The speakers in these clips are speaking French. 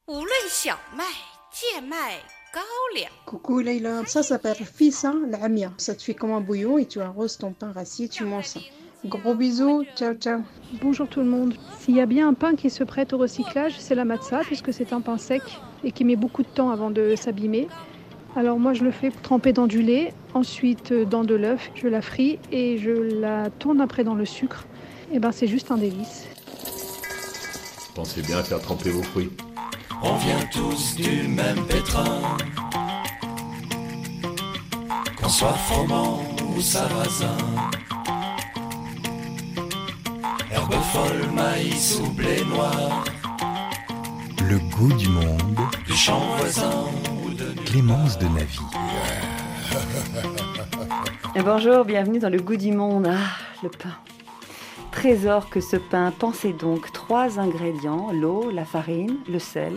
Coucou Leïla, ça s'appelle Fissa l'Amia. Ça te fait comme un bouillon et tu arroses ton pain rassis et tu manges ça. Gros bisous, ciao ciao. Bonjour tout le monde. S'il y a bien un pain qui se prête au recyclage, c'est la matza, puisque c'est un pain sec et qui met beaucoup de temps avant de s'abîmer. Alors moi je le fais tremper dans du lait, ensuite dans de l'œuf, je la fris et je la tourne après dans le sucre. Et ben c'est juste un délice. Pensez bien à faire tremper vos fruits. On vient tous du même pétrin, qu'on soit froment ou sarrasin, herbe folle, maïs ou blé noir, Le goût du monde, du champ voisin ou de Clémence de Navy. Et bonjour, bienvenue dans le goût du monde. Ah, le pain. Trésor que ce pain. Pensez donc 3 ingrédients, l'eau, la farine, le sel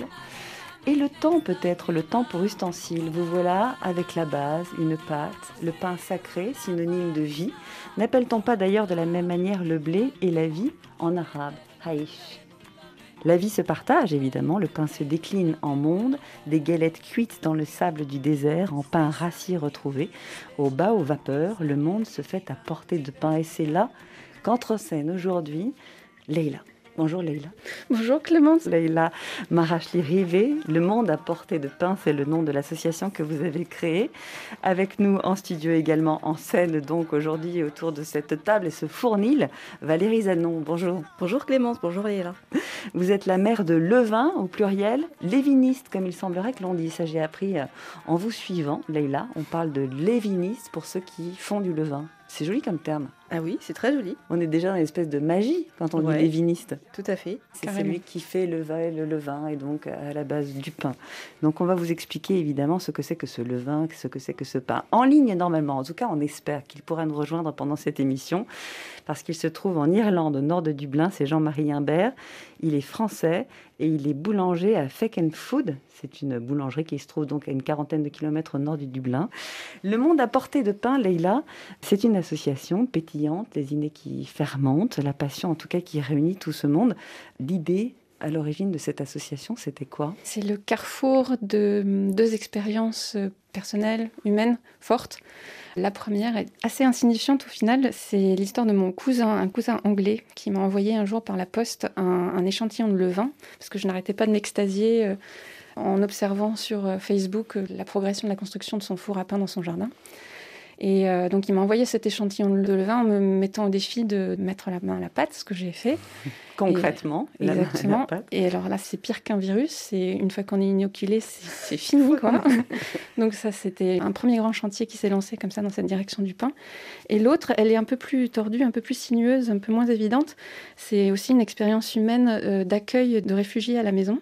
et le temps peut-être, le temps pour ustensile. Vous voilà avec la base, une pâte, le pain sacré, synonyme de vie. N'appelle-t-on pas d'ailleurs de la même manière le blé et la vie en arabe, haïch. La vie se partage évidemment, le pain se décline en monde, des galettes cuites dans le sable du désert, en pain rassis retrouvé. Au bas aux vapeurs, le monde se fait à portée de pain et c'est là qu'entre en scène aujourd'hui Leïla. Bonjour Leïla. Bonjour Clémence. Leïla Marachli-Rivet, Le Monde à portée de pain, c'est le nom de l'association que vous avez créée. Avec nous en studio également, en scène donc aujourd'hui autour de cette table et ce fournil, Valérie Zanon. Bonjour. Bonjour Clémence, bonjour Leïla. Vous êtes la mère de levain au pluriel, léviniste comme il semblerait que l'on dit. Ça j'ai appris en vous suivant, Leïla. On parle de léviniste pour ceux qui font du levain. C'est joli comme terme. Ah oui, c'est très joli. On est déjà dans une espèce de magie quand on dit léviniste. Tout à fait. C'est carrément. celui qui fait le levain et donc à la base du pain. Donc on va vous expliquer évidemment ce que c'est que ce levain, ce que c'est que ce pain. En ligne normalement, en tout cas on espère qu'il pourra nous rejoindre pendant cette émission parce qu'il se trouve en Irlande, au nord de Dublin. C'est Jean-Marie Imbert. Il est français et il est boulanger à Feck & Food. C'est une boulangerie qui se trouve donc à une quarantaine de kilomètres au nord du Dublin. Le Monde à portée de pain, Leïla, c'est une association pétillante, les idées qui fermentent, la passion en tout cas qui réunit tout ce monde. L'idée à l'origine de cette association, c'était quoi ? C'est le carrefour de 2 expériences personnelles, humaines, fortes. La première est assez insignifiante au final, c'est l'histoire de mon cousin, un cousin anglais, qui m'a envoyé un jour par la poste un échantillon de levain, parce que je n'arrêtais pas de m'extasier en observant sur Facebook la progression de la construction de son four à pain dans son jardin. Et donc il m'a envoyé cet échantillon de levain en me mettant au défi de mettre la main à la pâte, ce que j'ai fait. Concrètement, exactement. La pâte. Et alors là, c'est pire qu'un virus. C'est une fois qu'on est inoculé, c'est fini, quoi. Donc ça, c'était un premier grand chantier qui s'est lancé comme ça dans cette direction du pain. Et l'autre, elle est un peu plus tordue, un peu plus sinueuse, un peu moins évidente. C'est aussi une expérience humaine d'accueil de réfugiés à la maison.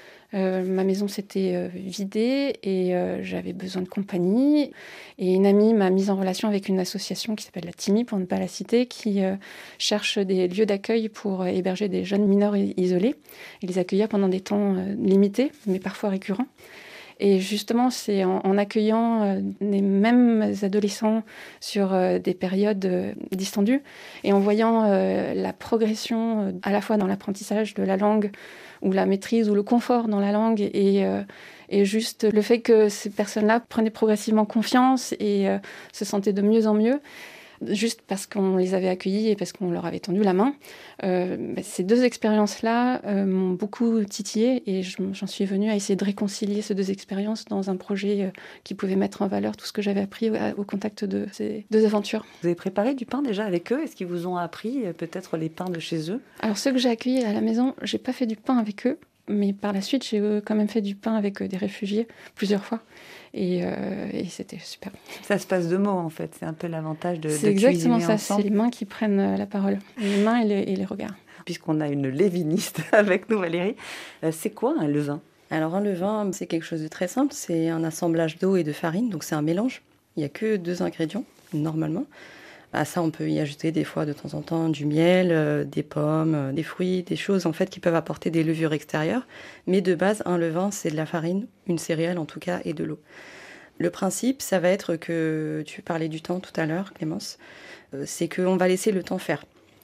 Ma maison s'était vidée et j'avais besoin de compagnie. Et une amie m'a mise en relation avec une association qui s'appelle la TIMI, pour ne pas la citer, qui cherche des lieux d'accueil pour héberger des jeunes mineurs isolés et les accueillir pendant des temps limités, mais parfois récurrents. Et justement, c'est en accueillant les mêmes adolescents sur des périodes distendues et en voyant la progression à la fois dans l'apprentissage de la langue ou la maîtrise ou le confort dans la langue et juste le fait que ces personnes-là prenaient progressivement confiance et se sentaient de mieux en mieux, juste parce qu'on les avait accueillis et parce qu'on leur avait tendu la main. Ces 2 expériences-là m'ont beaucoup titillée et j'en suis venue à essayer de réconcilier ces 2 expériences dans un projet qui pouvait mettre en valeur tout ce que j'avais appris au contact de ces 2 aventures. Vous avez préparé du pain déjà avec eux ? Est-ce qu'ils vous ont appris peut-être les pains de chez eux ? Alors ceux que j'ai accueillis à la maison, j'ai pas fait du pain avec eux, mais par la suite j'ai quand même fait du pain avec des réfugiés plusieurs fois. Et c'était super. Ça se passe de mots en fait, c'est un peu l'avantage de c'est cuisiner exactement ça, ensemble. c'est les mains qui prennent la parole, les mains et les regards. Puisqu'on a une léviniste avec nous, Valérie, c'est quoi un levain ? Alors un levain, c'est quelque chose de très simple, c'est un assemblage d'eau et de farine, donc c'est un mélange. Il n'y a que 2 ingrédients, normalement. À ça, on peut y ajouter des fois, de temps en temps, du miel, des pommes, des fruits, des choses en fait qui peuvent apporter des levures extérieures. Mais de base, un levain, c'est de la farine, une céréale en tout cas, et de l'eau. Le principe, ça va être que, tu parlais du temps tout à l'heure, Clémence, c'est qu'on va laisser le temps faire.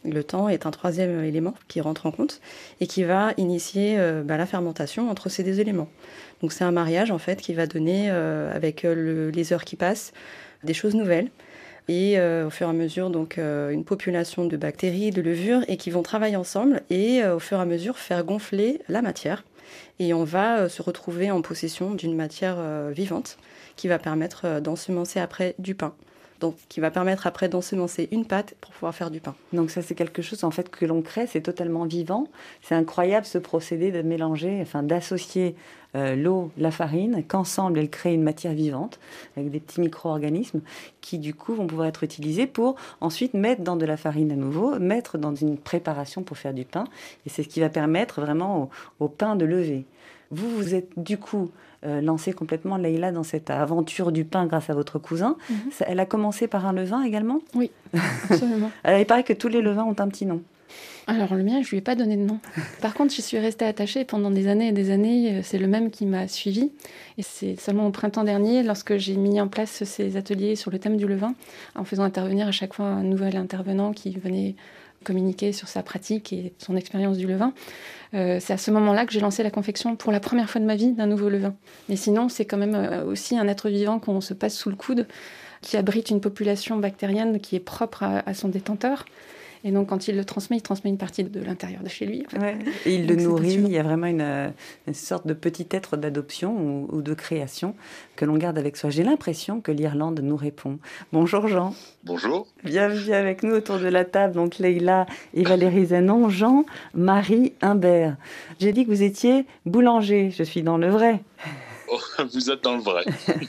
Le temps est un troisième élément qui rentre en compte et qui va initier la fermentation entre ces deux éléments. Donc c'est un mariage en fait qui va donner, avec les heures qui passent, des choses nouvelles. Et au fur et à mesure, donc, une population de bactéries, de levures, et qui vont travailler ensemble et au fur et à mesure faire gonfler la matière. Et on va se retrouver en possession d'une matière vivante qui va permettre d'ensemencer après du pain. Donc, qui va permettre après d'ensemencer une pâte pour pouvoir faire du pain. Donc ça, c'est quelque chose en fait que l'on crée, c'est totalement vivant. C'est incroyable ce procédé de mélanger, d'associer l'eau, la farine, qu'ensemble elles créent une matière vivante avec des petits micro-organismes qui du coup vont pouvoir être utilisés pour ensuite mettre dans de la farine à nouveau, mettre dans une préparation pour faire du pain. Et c'est ce qui va permettre vraiment au pain de lever. Vous êtes du coup lancée complètement, Leïla, dans cette aventure du pain grâce à votre cousin. Elle a commencé par un levain également ? Oui, absolument. Alors, il paraît que tous les levains ont un petit nom. Alors le mien, je lui ai pas donné de nom. Par contre, je suis restée attachée pendant des années et des années. C'est le même qui m'a suivie. Et c'est seulement au printemps dernier, lorsque j'ai mis en place ces ateliers sur le thème du levain, en faisant intervenir à chaque fois un nouvel intervenant qui venait communiquer sur sa pratique et son expérience du levain. C'est à ce moment-là que j'ai lancé la confection pour la première fois de ma vie d'un nouveau levain. Mais sinon, c'est quand même aussi un être vivant qu'on se passe sous le coude, qui abrite une population bactérienne qui est propre à son détenteur. Et donc, quand il le transmet, il transmet une partie de l'intérieur de chez lui. En fait. Ouais. Et il le nourrit. Il y a vraiment une sorte de petit être d'adoption ou de création que l'on garde avec soi. J'ai l'impression que l'Irlande nous répond. Bonjour Jean. Bonjour. Bienvenue avec nous autour de la table. Donc Leïla et Valérie Zanon. Jean, Marie, Humbert. J'ai dit que vous étiez boulanger. Je suis dans le vrai. Oh, vous êtes dans le vrai.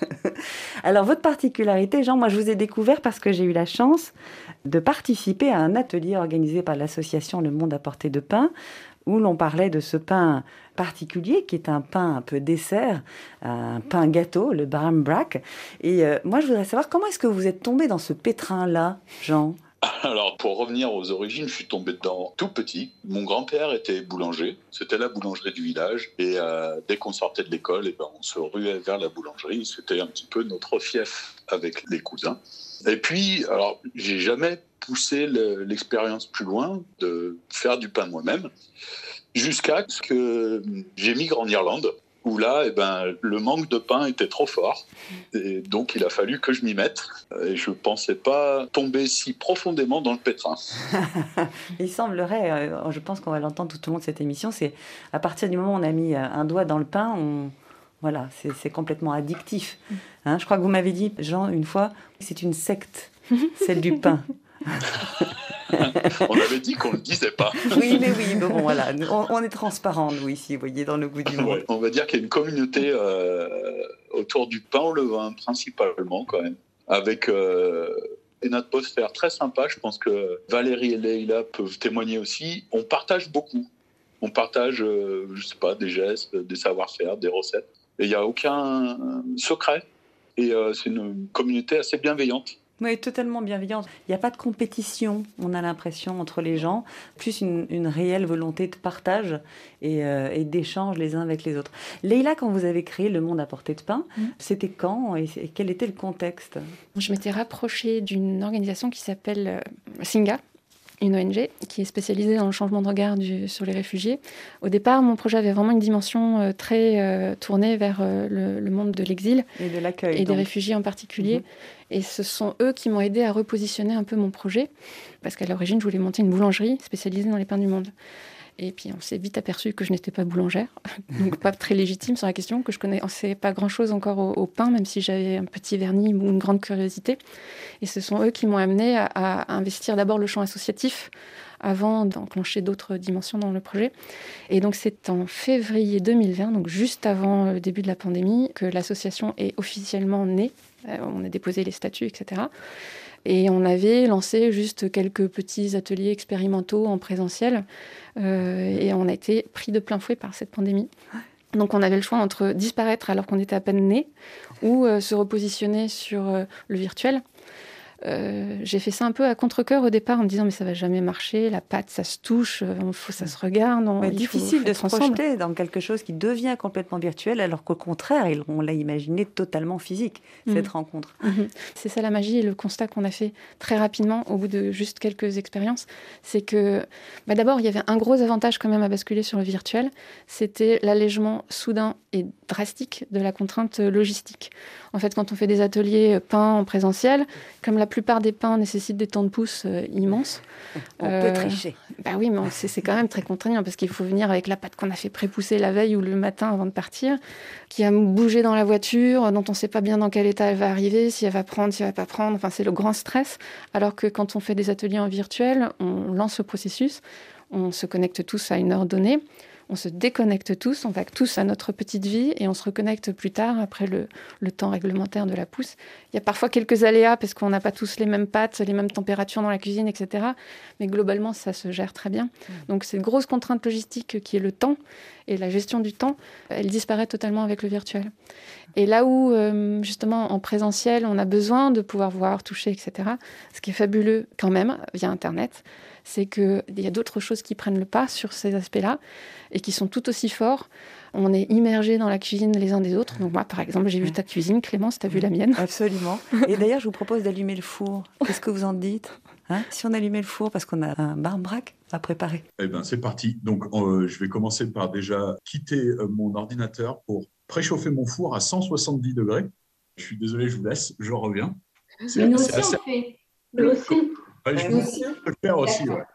Alors, votre particularité, Jean, moi je vous ai découvert parce que j'ai eu la chance de participer à un atelier organisé par l'association Le Monde à Portée de Pain, où l'on parlait de ce pain particulier, qui est un pain un peu dessert, un pain gâteau, le brambrack. Et moi, je voudrais savoir, comment est-ce que vous êtes tombé dans ce pétrin-là, Jean ? Alors, pour revenir aux origines, je suis tombé dedans tout petit. Mon grand-père était boulanger. C'était la boulangerie du village. Et dès qu'on sortait de l'école, on se ruait vers la boulangerie. C'était un petit peu notre fief avec les cousins. Et puis, alors, j'ai jamais poussé l'expérience plus loin de faire du pain moi-même, jusqu'à ce que j'émigre en Irlande, où là, le manque de pain était trop fort. Et donc, il a fallu que je m'y mette. Et je ne pensais pas tomber si profondément dans le pétrin. Il semblerait, je pense qu'on va l'entendre tout au long de cette émission, c'est à partir du moment où on a mis un doigt dans le pain, voilà, c'est complètement addictif. Hein, je crois que vous m'avez dit, Jean, une fois, c'est une secte, celle du pain. On avait dit qu'on ne le disait pas. Oui, mais bon, voilà. On est transparent, nous, ici, vous voyez, dans le goût du monde. Ouais, on va dire qu'il y a une communauté autour du pain au levain, principalement, quand même. Avec une atmosphère très sympa. Je pense que Valérie et Leïla peuvent témoigner aussi. On partage beaucoup. On partage, des gestes, des savoir-faire, des recettes. Et il n'y a aucun secret. Et c'est une communauté assez bienveillante. Oui, totalement bienveillante. Il n'y a pas de compétition, on a l'impression, entre les gens, plus une réelle volonté de partage et d'échange les uns avec les autres. Leïla, quand vous avez créé Le Monde à Portée de Pain, c'était quand et quel était le contexte ? Je m'étais rapprochée d'une organisation qui s'appelle Singa, une ONG qui est spécialisée dans le changement de regard sur les réfugiés. Au départ, mon projet avait vraiment une dimension très tournée vers le monde de l'exil et de l'accueil, et des réfugiés en particulier. Et ce sont eux qui m'ont aidé à repositionner un peu mon projet, parce qu'à l'origine, je voulais monter une boulangerie spécialisée dans les pains du monde. Et puis, on s'est vite aperçu que je n'étais pas boulangère, donc pas très légitime sur la question, que je connaissais pas grand-chose encore au pain, même si j'avais un petit vernis ou une grande curiosité. Et ce sont eux qui m'ont amené à investir d'abord le champ associatif, avant d'enclencher d'autres dimensions dans le projet. Et donc, c'est en février 2020, donc juste avant le début de la pandémie, que l'association est officiellement née. On a déposé les statuts, etc. Et on avait lancé juste quelques petits ateliers expérimentaux en présentiel. Et on a été pris de plein fouet par cette pandémie. Donc on avait le choix entre disparaître alors qu'on était à peine né ou se repositionner sur le virtuel. j'ai fait ça un peu à contre-cœur au départ en me disant mais ça va jamais marcher, la pâte ça se touche, ça se regarde. Difficile de se projeter dans quelque chose qui devient complètement virtuel alors qu'au contraire, on l'a imaginé totalement physique, cette rencontre. C'est ça la magie et le constat qu'on a fait très rapidement au bout de juste quelques expériences, c'est que d'abord il y avait un gros avantage quand même à basculer sur le virtuel, c'était l'allègement soudain et drastique de la contrainte logistique. En fait, quand on fait des ateliers peints en présentiel, comme la plupart des pains nécessitent des temps de pousse immenses. On peut tricher. Oui, mais c'est quand même très contraignant parce qu'il faut venir avec la pâte qu'on a fait pré-pousser la veille ou le matin avant de partir, qui a bougé dans la voiture, dont on ne sait pas bien dans quel état elle va arriver, si elle va prendre, si elle ne va pas prendre. Enfin, c'est le grand stress. Alors que quand on fait des ateliers en virtuel, on lance le processus, on se connecte tous à une heure donnée, on se déconnecte tous, on va tous à notre petite vie et on se reconnecte plus tard après le temps réglementaire de la pousse. Il y a parfois quelques aléas parce qu'on n'a pas tous les mêmes pâtes, les mêmes températures dans la cuisine, etc. Mais globalement, ça se gère très bien. Donc cette grosse contrainte logistique qui est le temps et la gestion du temps, elle disparaît totalement avec le virtuel. Et là où, justement, en présentiel, on a besoin de pouvoir voir, toucher, etc., ce qui est fabuleux quand même, via Internet, c'est qu'il y a d'autres choses qui prennent le pas sur ces aspects-là et qui sont tout aussi forts. On est immergés dans la cuisine les uns des autres. Donc moi, par exemple, j'ai vu ta cuisine, Clémence, tu as vu la mienne. Absolument. Et d'ailleurs, je vous propose d'allumer le four. Qu'est-ce que vous en dites ? Si on allumait le four, parce qu'on a un bar-braque à préparer. Eh bien, c'est parti. Donc, je vais commencer par déjà quitter mon ordinateur pour préchauffer mon four à 170 degrés. Je suis désolé, je vous laisse, je reviens. Mais nous aussi, on fait. Nous aussi. Je vais le faire aussi, ouais.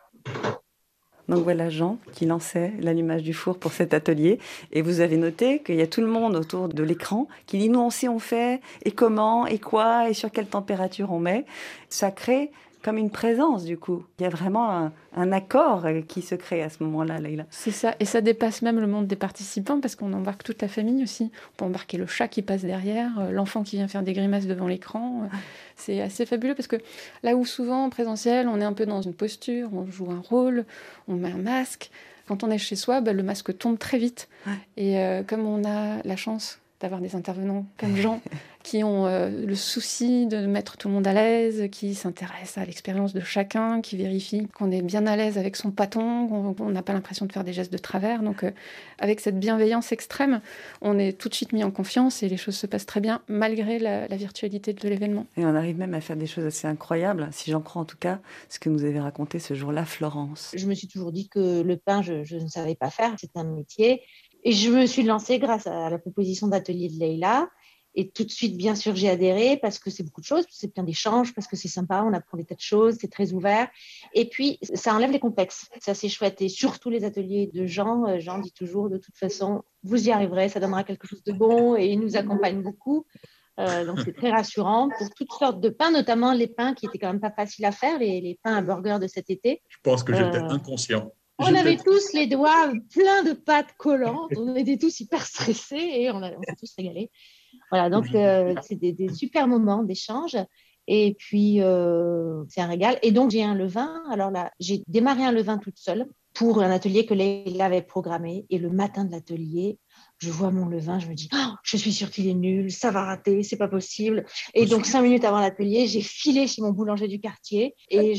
Donc voilà Jean qui lançait l'allumage du four pour cet atelier. Et vous avez noté qu'il y a tout le monde autour de l'écran qui dit « nous on sait on fait, et comment, et quoi, et sur quelle température on met ». Ça crée comme une présence du coup. Il y a vraiment un accord qui se crée à ce moment-là, Leïla. C'est ça, et ça dépasse même le monde des participants parce qu'on embarque toute la famille aussi. On peut embarquer le chat qui passe derrière, l'enfant qui vient faire des grimaces devant l'écran. C'est assez fabuleux parce que là où souvent en présentiel, on est un peu dans une posture, on joue un rôle, on met un masque. Quand on est chez soi, le masque tombe très vite. Et comme on a la chance d'avoir des intervenants comme Jean qui ont le souci de mettre tout le monde à l'aise, qui s'intéressent à l'expérience de chacun, qui vérifient qu'on est bien à l'aise avec son pâton, qu'on n'a pas l'impression de faire des gestes de travers. Donc avec cette bienveillance extrême, on est tout de suite mis en confiance et les choses se passent très bien malgré la virtualité de l'événement. Et on arrive même à faire des choses assez incroyables, si j'en crois en tout cas ce que nous avez raconté ce jour-là, Florence. Je me suis toujours dit que le pain, je ne savais pas faire, c'est un métier. Et je me suis lancée grâce à la proposition d'atelier de Leïla. Et tout de suite, bien sûr, j'ai adhéré parce que c'est beaucoup de choses, c'est plein d'échanges, parce que c'est sympa, on apprend des tas de choses, c'est très ouvert. Et puis, ça enlève les complexes. Ça, c'est chouette. Et surtout les ateliers de Jean. Jean dit toujours, de toute façon, vous y arriverez, ça donnera quelque chose de bon. Et il nous accompagne beaucoup. Donc, c'est très rassurant pour toutes sortes de pains, notamment les pains qui étaient quand même pas faciles à faire, les pains à burger de cet été. Je pense que j'étais inconscient. On avait tous les doigts pleins de pâtes collantes, on était tous hyper stressés et on s'est tous régalés. Voilà, donc c'est des super moments d'échange. Et puis, c'est un régal. Et donc, j'ai un levain. Alors là, j'ai démarré un levain toute seule pour un atelier que Leïla avait programmé. Et le matin de l'atelier, je vois mon levain, je me dis « je suis sûre qu'il est nul, ça va rater, c'est pas possible ». Et donc, 5 minutes avant l'atelier, j'ai filé chez mon boulanger du quartier et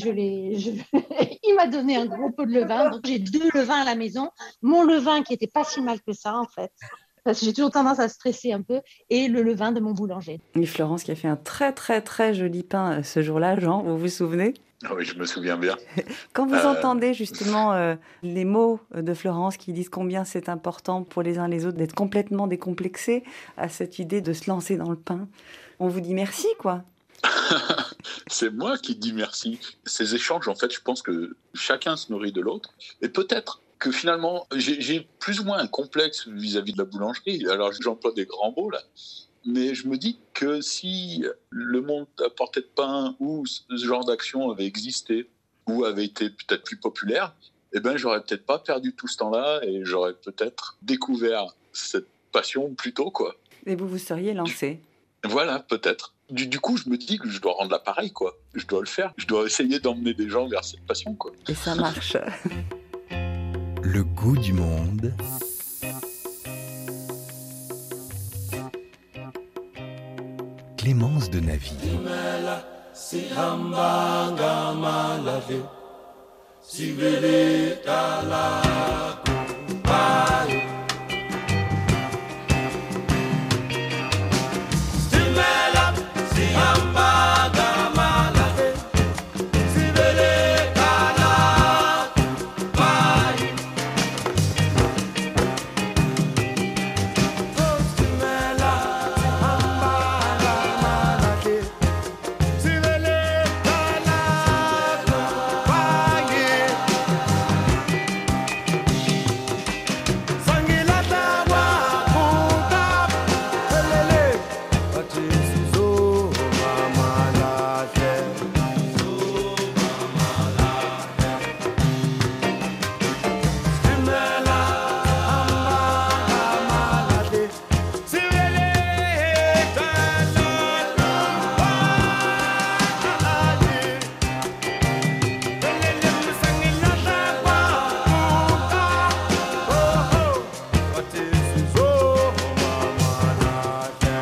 il m'a donné un gros pot de levain. Donc, j'ai 2 levains à la maison. Mon levain qui était pas si mal que ça, en fait. Parce que j'ai toujours tendance à stresser un peu, et le levain de mon boulanger. Et Florence qui a fait un très très très joli pain ce jour-là, Jean, vous vous souvenez ? Oui, je me souviens bien. Quand vous entendez justement les mots de Florence qui disent combien c'est important pour les uns les autres d'être complètement décomplexés à cette idée de se lancer dans le pain, on vous dit merci, quoi. C'est moi qui dis merci. Ces échanges, en fait, je pense que chacun se nourrit de l'autre, et peut-être que finalement, j'ai plus ou moins un complexe vis-à-vis de la boulangerie. Alors, j'emploie des grands mots, là. Mais je me dis que si le monde à portée de pain ou ce genre d'action avait existé ou avait été peut-être plus populaire, eh ben, j'aurais peut-être pas perdu tout ce temps-là et j'aurais peut-être découvert cette passion plus tôt, quoi. Et vous seriez lancé. Voilà, peut-être. Du coup, je me dis que je dois rendre l'appareil, quoi. Je dois le faire. Je dois essayer d'emmener des gens vers cette passion, quoi. Et ça marche. Le goût du monde. Clémence de Navy. sihambanga malale sivele talako bye. Stimela sihambanga malale sivele talako bye. Stimela sihambanga malale sivele talako bye. Sangilata wa kuta elele ati sizo mama late Stimela amalate sivele talako bye. Elele sangilata wa kuta ati sizo mama late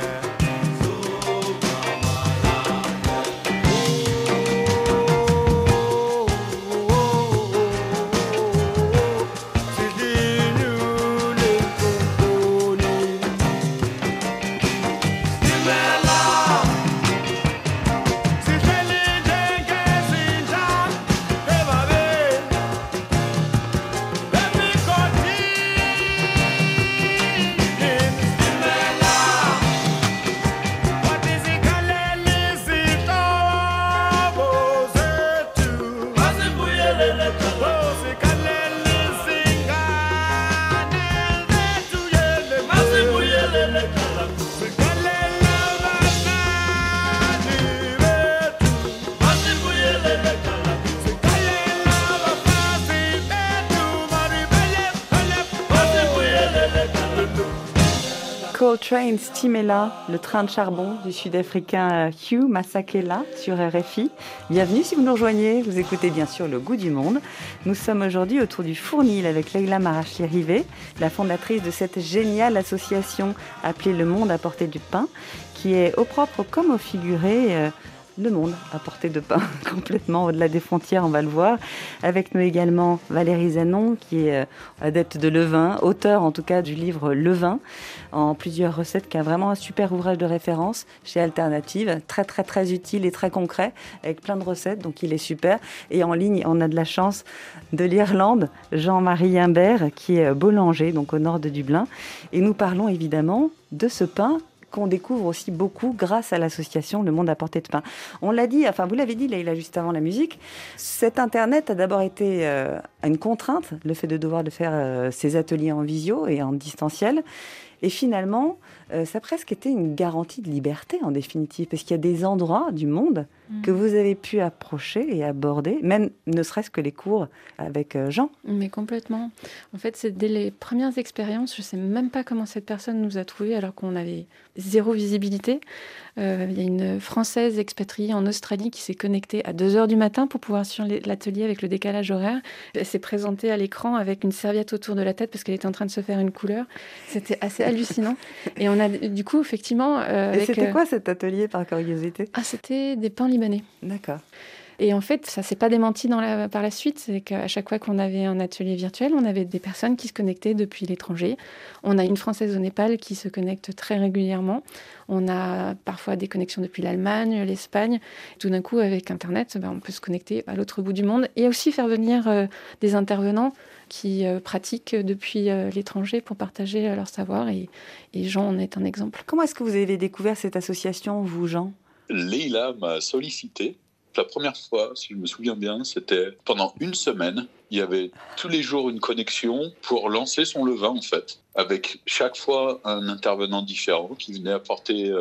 Coltrane Stimela, le train de charbon du sud-africain Hugh Masekela sur RFI. Bienvenue si vous nous rejoignez, vous écoutez bien sûr Le Goût du Monde. Nous sommes aujourd'hui autour du Fournil avec Leïla Marachi-Rivet, la fondatrice de cette géniale association appelée Le Monde à portée de pain, qui est au propre comme au figuré le monde à portée de pain, complètement au-delà des frontières, on va le voir. Avec nous également Valérie Zanon, qui est adepte de levain, auteur en tout cas du livre Levain, en plusieurs recettes, qui a vraiment un super ouvrage de référence chez Alternative, très très très utile et très concret, avec plein de recettes, donc il est super. Et en ligne, on a de la chance de l'Irlande, Jean-Marie Imbert, qui est boulanger, donc au nord de Dublin. Et nous parlons évidemment de ce pain qu'on découvre aussi beaucoup grâce à l'association Le Monde à portée de pain. On l'a dit, enfin vous l'avez dit Leïla juste avant la musique, cet Internet a d'abord été une contrainte, le fait de devoir faire ces ateliers en visio et en distanciel. Et finalement, ça a presque été une garantie de liberté en définitive, parce qu'il y a des endroits du monde que vous avez pu approcher et aborder, même ne serait-ce que les cours avec Jean. Mais complètement. En fait, c'est dès les premières expériences, je ne sais même pas comment cette personne nous a trouvés alors qu'on avait zéro visibilité. Il y a une Française expatriée en Australie qui s'est connectée à 2h du matin pour pouvoir suivre l'atelier avec le décalage horaire. Elle s'est présentée à l'écran avec une serviette autour de la tête parce qu'elle était en train de se faire une couleur. C'était assez hallucinant. Et on a du coup, effectivement... Et c'était quoi cet atelier, par curiosité ? C'était des pains libanais. D'accord. Et en fait, ça ne s'est pas démenti par la suite. C'est qu'à chaque fois qu'on avait un atelier virtuel, on avait des personnes qui se connectaient depuis l'étranger. On a une Française au Népal qui se connecte très régulièrement. On a parfois des connexions depuis l'Allemagne, l'Espagne. Tout d'un coup, avec Internet, on peut se connecter à l'autre bout du monde et aussi faire venir des intervenants qui pratiquent depuis l'étranger pour partager leur savoir. Et Jean en est un exemple. Comment est-ce que vous avez découvert cette association, vous, Jean ? Leïla m'a sollicité. La première fois, si je me souviens bien, c'était pendant une semaine. Il y avait tous les jours une connexion pour lancer son levain, en fait, avec chaque fois un intervenant différent qui venait apporter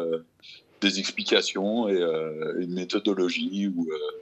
des explications et une méthodologie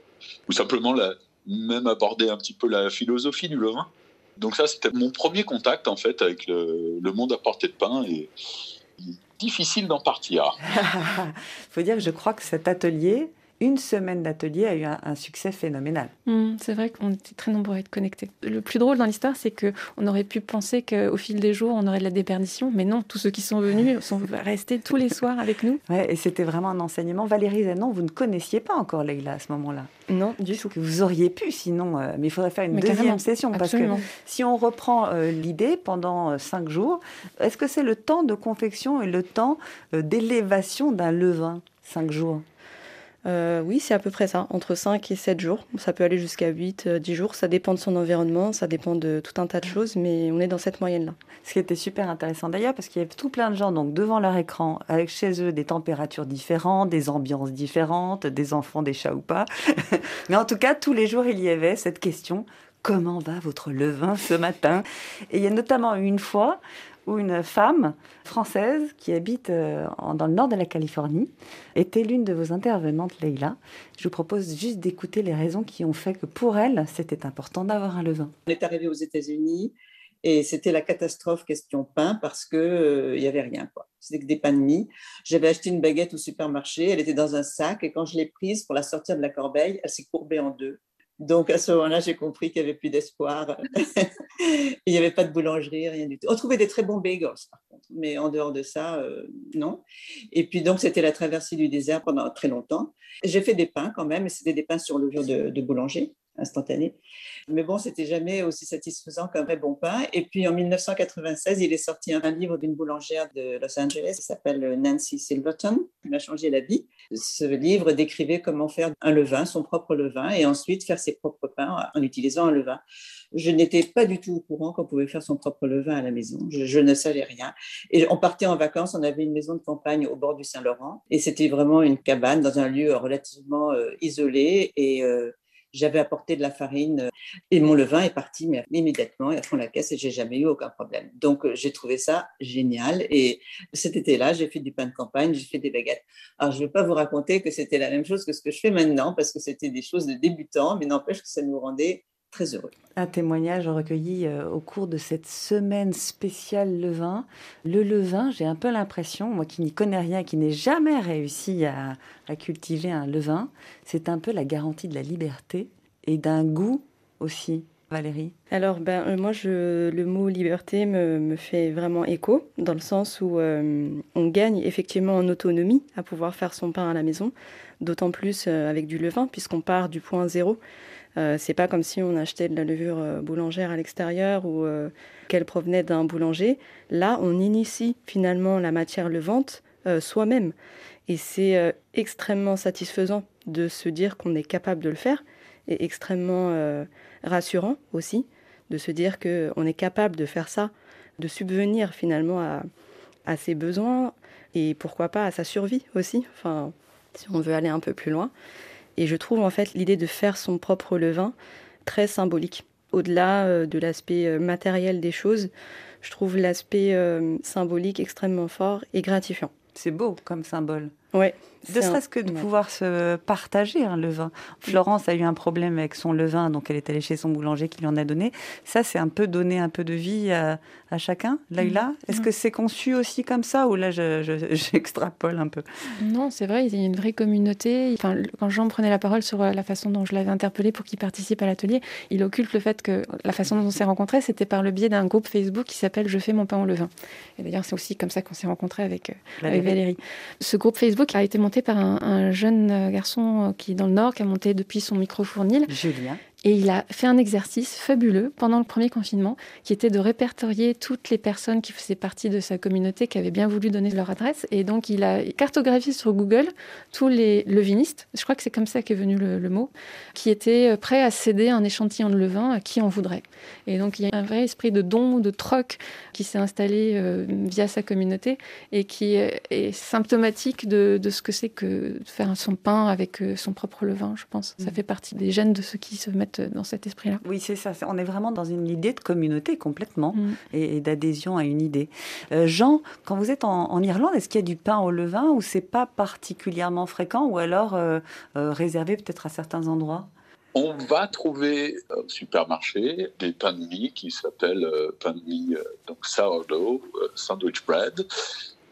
ou simplement même aborder un petit peu la philosophie du levain. Donc ça, c'était mon premier contact, en fait, avec le monde à portée de pain et difficile d'en partir. Il faut dire que je crois que cet atelier une semaine d'atelier a eu un succès phénoménal. C'est vrai qu'on était très nombreux à être connectés. Le plus drôle dans l'histoire, c'est qu'on aurait pu penser qu'au fil des jours, on aurait de la déperdition, mais non, tous ceux qui sont venus sont restés tous les soirs avec nous. Ouais, et c'était vraiment un enseignement. Valérie Zanon, vous ne connaissiez pas encore Leïla à ce moment-là? Non, du tout. Vous auriez pu, sinon, mais il faudrait faire une deuxième session. Absolument. Parce que si on reprend l'idée pendant 5 jours, est-ce que c'est le temps de confection et le temps d'élévation d'un levain, 5 jours? Oui, c'est à peu près ça, entre 5 et 7 jours. Ça peut aller jusqu'à 8, 10 jours. Ça dépend de son environnement, ça dépend de tout un tas de choses, mais on est dans cette moyenne-là. Ce qui était super intéressant d'ailleurs, parce qu'il y avait tout plein de gens donc, devant leur écran, avec chez eux des températures différentes, des ambiances différentes, des enfants, des chats ou pas. Mais en tout cas, tous les jours, il y avait cette question, comment va votre levain ce matin? Et il y a notamment une fois où une femme française qui habite dans le nord de la Californie était l'une de vos intervenantes, Leïla. Je vous propose juste d'écouter les raisons qui ont fait que pour elle, c'était important d'avoir un levain. On est arrivé aux États-Unis et c'était la catastrophe question pain parce que il y avait rien, quoi. C'était que des pains de mie. J'avais acheté une baguette au supermarché, elle était dans un sac et quand je l'ai prise pour la sortir de la corbeille, elle s'est courbée en deux. Donc, à ce moment-là, j'ai compris qu'il n'y avait plus d'espoir. Il n'y avait pas de boulangerie, rien du tout. On trouvait des très bons bagels, par contre. Mais en dehors de ça, non. Et puis, donc, c'était la traversée du désert pendant très longtemps. J'ai fait des pains quand même, et c'était des pains sur levure de boulanger, instantanés. Mais bon, c'était jamais aussi satisfaisant qu'un vrai bon pain. Et puis, en 1996, il est sorti un livre d'une boulangère de Los Angeles qui s'appelle Nancy Silverton, qui m'a changé la vie. Ce livre décrivait comment faire un levain, son propre levain, et ensuite faire ses propres pains en utilisant un levain. Je n'étais pas du tout au courant qu'on pouvait faire son propre levain à la maison. Je ne savais rien. Et on partait en vacances, on avait une maison de campagne au bord du Saint-Laurent, et c'était vraiment une cabane dans un lieu relativement isolé, et j'avais apporté de la farine et mon levain est parti mais immédiatement à fond la caisse et j'ai jamais eu aucun problème. Donc j'ai trouvé ça génial et cet été-là, j'ai fait du pain de campagne, j'ai fait des baguettes. Alors je ne vais pas vous raconter que c'était la même chose que ce que je fais maintenant parce que c'était des choses de débutants, mais n'empêche que ça nous rendait très heureux. Un témoignage recueilli au cours de cette semaine spéciale levain. Le levain, j'ai un peu l'impression, moi qui n'y connais rien, qui n'ai jamais réussi à cultiver un levain, c'est un peu la garantie de la liberté et d'un goût aussi. Valérie? Alors, moi, le mot liberté me fait vraiment écho, dans le sens où on gagne effectivement en autonomie à pouvoir faire son pain à la maison, d'autant plus avec du levain, puisqu'on part du point zéro. C'est pas comme si on achetait de la levure boulangère à l'extérieur ou qu'elle provenait d'un boulanger. Là, on initie finalement la matière levante soi-même. Et c'est extrêmement satisfaisant de se dire qu'on est capable de le faire et extrêmement rassurant aussi de se dire qu'on est capable de faire ça, de subvenir finalement à ses besoins et pourquoi pas à sa survie aussi, enfin, si on veut aller un peu plus loin. Et je trouve en fait l'idée de faire son propre levain très symbolique. Au-delà de l'aspect matériel des choses, je trouve l'aspect symbolique extrêmement fort et gratifiant. C'est beau comme symbole. Ouais. Ne serait-ce que de pouvoir se partager un levain. Florence a eu un problème avec son levain, donc elle est allée chez son boulanger qui lui en a donné. Ça, c'est un peu donner un peu de vie à chacun. Leïla, est-ce que c'est conçu aussi comme ça ou là, j'extrapole un peu? Non, c'est vrai, il y a une vraie communauté. Enfin, quand Jean prenait la parole sur la façon dont je l'avais interpellé pour qu'il participe à l'atelier, il occulte le fait que la façon dont on s'est rencontrés, c'était par le biais d'un groupe Facebook qui s'appelle « Je fais mon pain au levain ». Et d'ailleurs, c'est aussi comme ça qu'on s'est rencontrés avec Valérie. Ce groupe Facebook a été monté par un jeune garçon qui est dans le Nord, qui a monté depuis son micro-fournil. Julien. Et il a fait un exercice fabuleux pendant le premier confinement, qui était de répertorier toutes les personnes qui faisaient partie de sa communauté, qui avaient bien voulu donner leur adresse. Et donc, il a cartographié sur Google tous les levinistes, je crois que c'est comme ça qu'est venu le mot, qui étaient prêts à céder un échantillon de levain à qui on voudrait. Et donc, il y a un vrai esprit de don, de troc qui s'est installé via sa communauté et qui est symptomatique de ce que c'est que de faire son pain avec son propre levain, je pense. Ça fait partie des gènes de ceux qui se mettent dans cet esprit-là. Oui, c'est ça. On est vraiment dans une idée de communauté complètement et d'adhésion à une idée. Jean, quand vous êtes en Irlande, est-ce qu'il y a du pain au levain ou c'est pas particulièrement fréquent ou alors réservé peut-être à certains endroits? On va trouver au supermarché des pains de mie qui s'appellent pain de mie, donc sourdough, sandwich bread.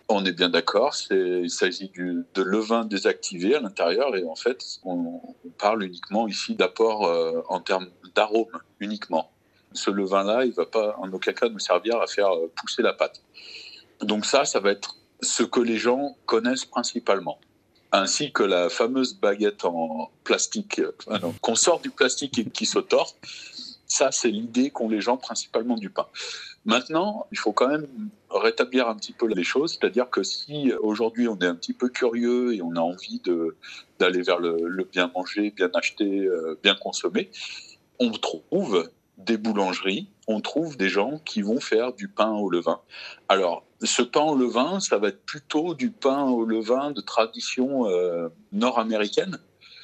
On est bien d'accord, il s'agit de levain désactivé à l'intérieur et en fait, on parle uniquement ici d'apport en termes d'arôme uniquement. Ce levain-là, il ne va pas en aucun cas nous servir à faire pousser la pâte. Donc ça va être ce que les gens connaissent principalement. Ainsi que la fameuse baguette en plastique, qu'on sort du plastique et qui se tord. Ça, c'est l'idée qu'ont les gens principalement du pain. Maintenant, il faut quand même rétablir un petit peu les choses, c'est-à-dire que si aujourd'hui on est un petit peu curieux et on a envie d'aller vers le bien manger, bien acheter, bien consommer, on trouve des boulangeries, on trouve des gens qui vont faire du pain au levain. Alors, ce pain au levain, ça va être plutôt du pain au levain de tradition nord-américaine.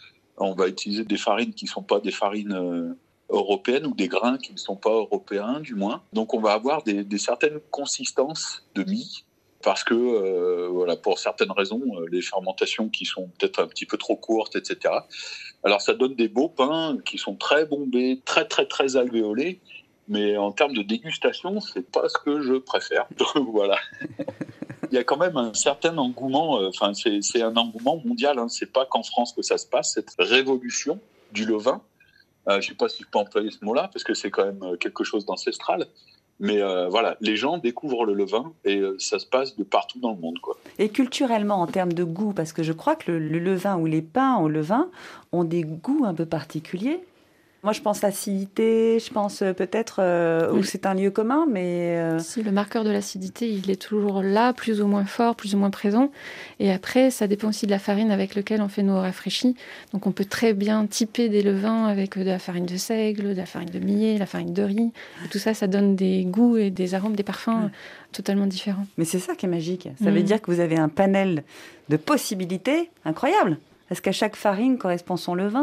On va utiliser des farines qui ne sont pas des farines européennes ou des grains qui ne sont pas européens, du moins. Donc, on va avoir des certaines consistances de mie parce que, voilà, pour certaines raisons, les fermentations qui sont peut-être un petit peu trop courtes, etc. Alors, ça donne des beaux pains qui sont très bombés, très, très, très alvéolés. Mais en termes de dégustation, c'est pas ce que je préfère. Donc, voilà. Il y a quand même un certain engouement, c'est un engouement mondial, hein. C'est pas qu'en France que ça se passe, cette révolution du levain. Je sais pas si je peux employer ce mot-là, parce que c'est quand même quelque chose d'ancestral. Mais voilà, les gens découvrent le levain et ça se passe de partout dans le monde, quoi. Et culturellement, en termes de goût, parce que je crois que le levain ou les pains au levain ont des goûts un peu particuliers. Moi, je pense l'acidité, je pense peut-être où c'est un lieu commun, mais... Si, le marqueur de l'acidité, il est toujours là, plus ou moins fort, plus ou moins présent. Et après, ça dépend aussi de la farine avec laquelle on fait nos rafraîchis. Donc, on peut très bien typer des levains avec de la farine de seigle, de la farine de millet, la farine de riz. Et tout ça, ça donne des goûts et des arômes, des parfums totalement différents. Mais c'est ça qui est magique. Ça veut dire que vous avez un panel de possibilités incroyable. Est-ce qu'à chaque farine correspond son levain ?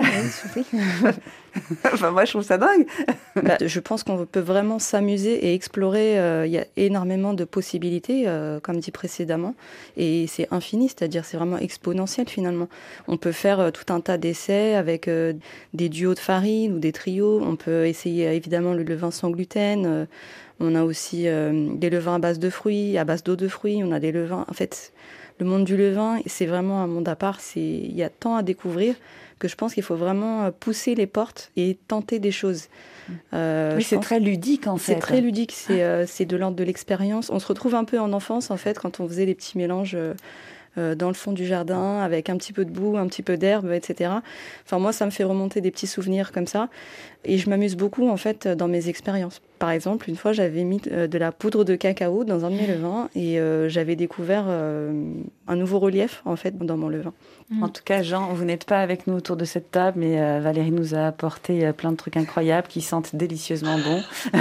Enfin, moi, je trouve ça dingue. Je pense qu'on peut vraiment s'amuser et explorer. Il y a énormément de possibilités, comme dit précédemment. Et c'est infini, c'est-à-dire c'est vraiment exponentiel finalement. On peut faire tout un tas d'essais avec des duos de farine ou des trios. On peut essayer évidemment le levain sans gluten. On a aussi des levains à base de fruits, à base d'eau de fruits. On a des levains... En fait, le monde du levain, c'est vraiment un monde à part. Il y a tant à découvrir que je pense qu'il faut vraiment pousser les portes et tenter des choses. Oui, c'est très ludique en fait. C'est très ludique, c'est de l'ordre de l'expérience. On se retrouve un peu en enfance en fait quand on faisait des petits mélanges dans le fond du jardin avec un petit peu de boue, un petit peu d'herbe, etc. Enfin moi, ça me fait remonter des petits souvenirs comme ça et je m'amuse beaucoup en fait dans mes expériences. Par exemple, une fois, j'avais mis de la poudre de cacao dans un de mes levains et j'avais découvert un nouveau relief en fait dans mon levain. En tout cas, Jean, vous n'êtes pas avec nous autour de cette table, mais Valérie nous a apporté plein de trucs incroyables qui sentent délicieusement bon.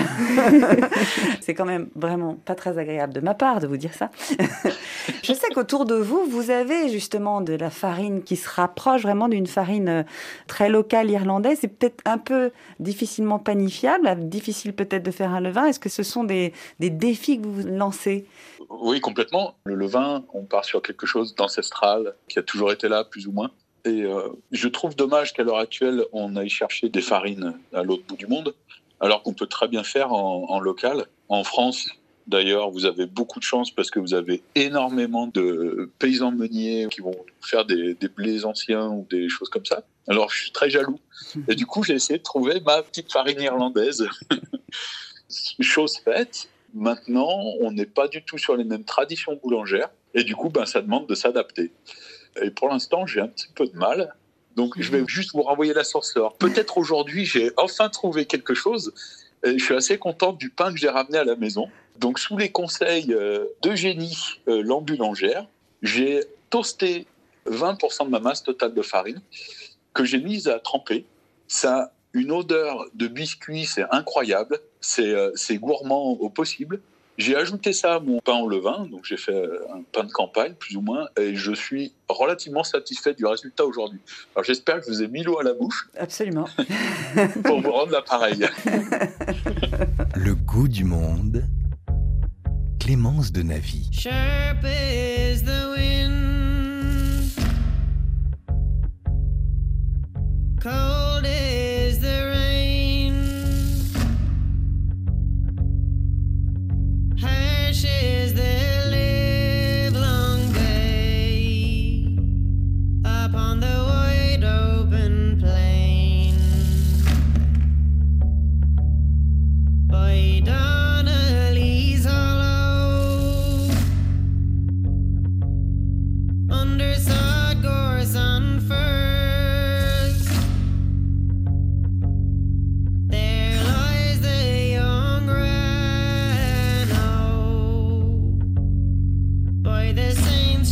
C'est quand même vraiment pas très agréable de ma part de vous dire ça. Je sais qu'autour de vous, vous avez justement de la farine qui se rapproche vraiment d'une farine très locale irlandaise. C'est peut-être un peu difficilement panifiable, difficile peut-être de faire un levain. Est-ce que ce sont des défis que vous lancez ? Oui, complètement. Le levain, on part sur quelque chose d'ancestral qui a toujours été là, plus ou moins. Et je trouve dommage qu'à l'heure actuelle, on aille chercher des farines à l'autre bout du monde, alors qu'on peut très bien faire en local. En France, d'ailleurs, vous avez beaucoup de chance parce que vous avez énormément de paysans meuniers qui vont faire des blés anciens ou des choses comme ça. Alors, je suis très jaloux. Et du coup, j'ai essayé de trouver ma petite farine irlandaise. Chose faite. Maintenant, on n'est pas du tout sur les mêmes traditions boulangères. Et du coup, ça demande de s'adapter. Et pour l'instant, j'ai un petit peu de mal. Donc, je vais juste vous renvoyer l'ascenseur. Peut-être aujourd'hui, j'ai enfin trouvé quelque chose. Et je suis assez content du pain que j'ai ramené à la maison. Donc, sous les conseils d'Eugénie, l'ambulangère, j'ai toasté 20% de ma masse totale de farine que j'ai mise à tremper. Ça a une odeur de biscuit, c'est incroyable. C'est gourmand au possible. J'ai ajouté ça à mon pain au levain, donc j'ai fait un pain de campagne, plus ou moins, et je suis relativement satisfait du résultat aujourd'hui. Alors j'espère que je vous ai mis l'eau à la bouche. Absolument. Pour vous rendre l'appareil. Le goût du monde. Clémence de Navy. Sharp is the wind, cold is the rain, harsh is the lift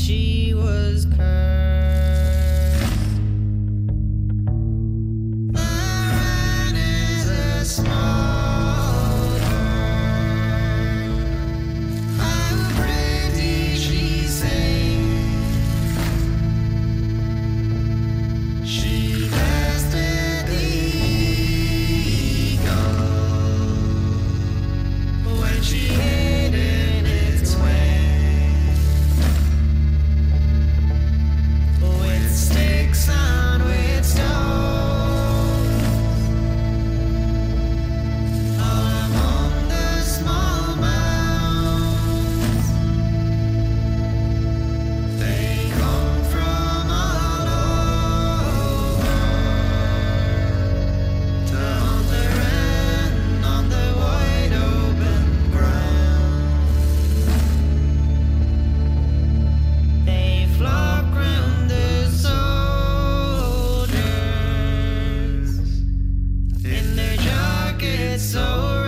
she was cursed. Mine is a small girl. How pretty she sings. She bested the eagle when she hid in its wing, with sticks and with stones, all among the small mounds. They come from all over to hunt the wren on the wide open ground. They flock round the soldiers in their jackets so